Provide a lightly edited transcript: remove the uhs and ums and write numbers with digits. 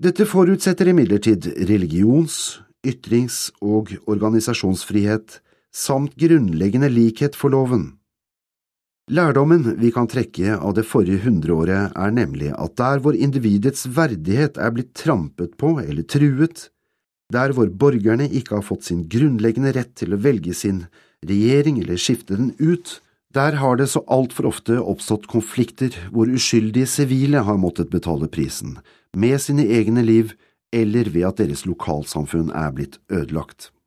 Dette forutsetter imidlertid religions-, ytrings- og organisasjonsfrihet, samt grunnleggende likhet for loven. Lærdommen vi kan trekke av det forrige hundreåret nemlig at der hvor individets verdighet blitt trampet på eller truet, der hvor borgerne ikke har fått sin grunnleggende rett til å velge sin regjering eller skifte den ut, der har det så altfor ofte oppstått konflikter hvor uskyldige sivile har måttet betale prisen, med sine egne liv eller ved at deres lokalsamfunn blitt ødelagt.